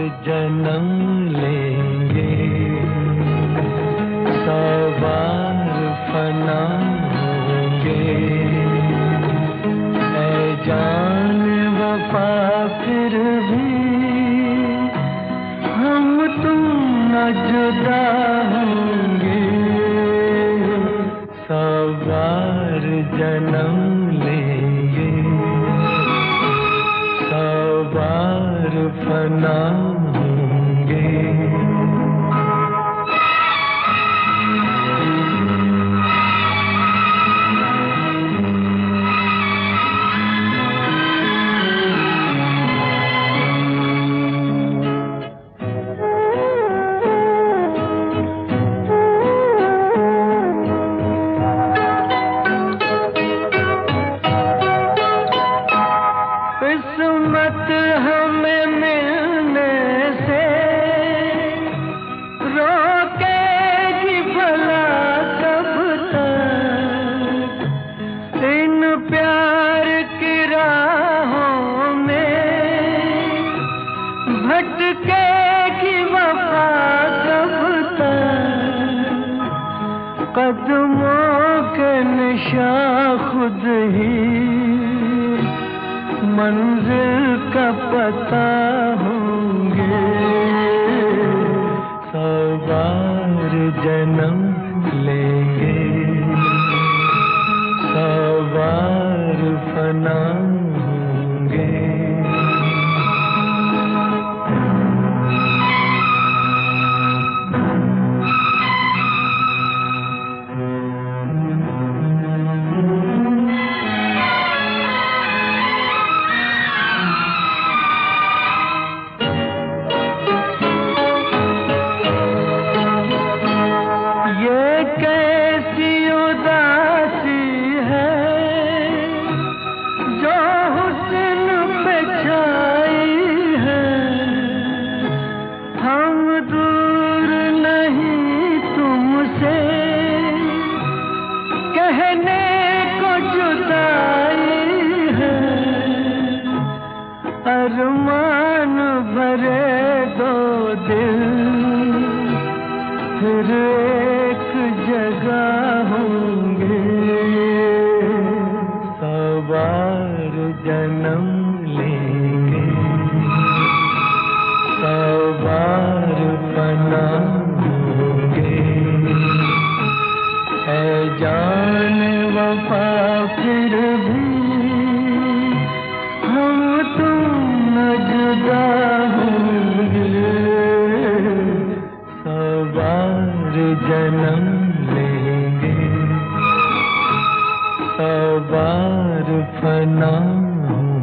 जन्म लेंगे, सवार फना होंगे। ऐ जान वफा फिर भी हम तुम न जुदा होंगे, सवार जन्म लेंगे, सवार फना होंगे। किस्मत हमें मिलने से रोकेगी भला कब तक, इन प्यार की राहों में भटकेगी वफा कब तक। कदमों के निशान खुद ही मंजिल का पता होंगे, सवार जन्म लेंगे, सवार फना होंगे। कैसी उदासी है जो हुस्न पे छाई है, हम दूर नहीं तुमसे कहने को जुदाई है। अरमान भरे दो दिल फिर एक जगह होंगे, सवार जन्म लेंगे, सवार फना होंगे। ऐ जान वफा फिर भी हम तुम न जुदा होंगे, सवार जन्म लेंगे, सवार फना।